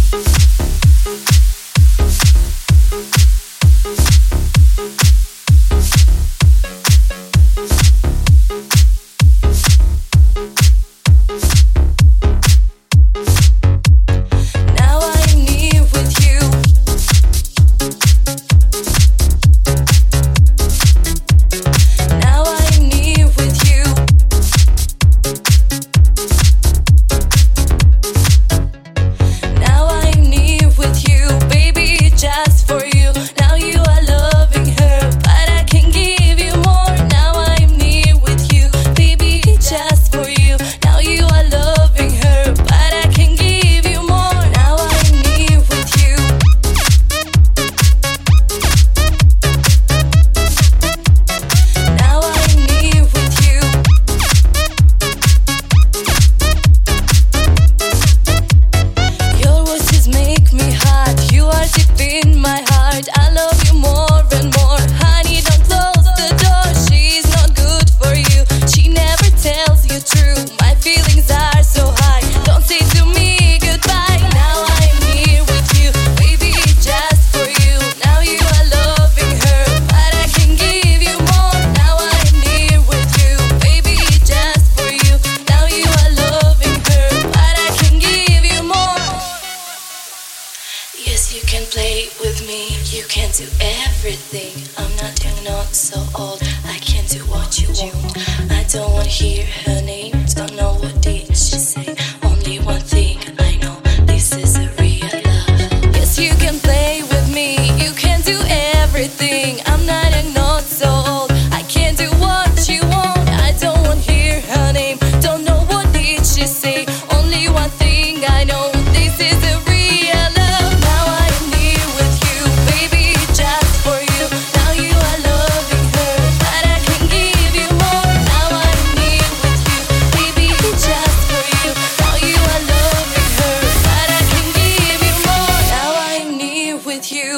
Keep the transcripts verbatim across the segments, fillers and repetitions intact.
do everything. I'm not young, not so old. I can do what you want. I don't want to hear her name. Don't know what did she say. Only one thing I know, this is a real love. Yes, you can play with me. You can do everything. I'm not young, not so old. I can do what you want. I don't want to hear her name. Don't know what did she say. Only one thing I know, this is a real love. Now I am here with you, baby, just for you. Now you are loving her, but I can give you more. Now I am here with you, baby, just for you. Now you are loving her, but I can give you more. Now I am here with you.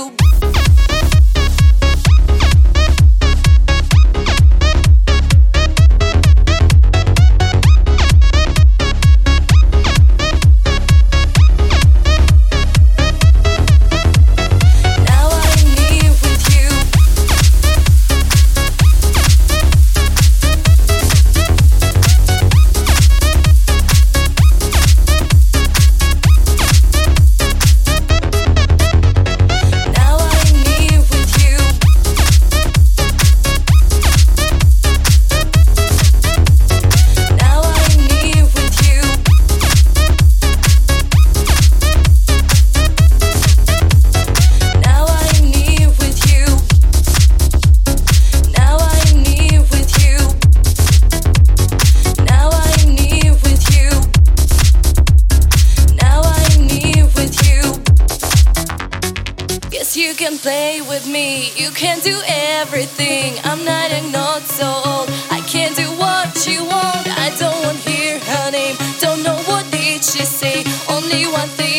You can play with me, you can do everything. I'm not young, not so old. I can do what you want. I don't want to hear her name. Don't know what did she say. Only one thing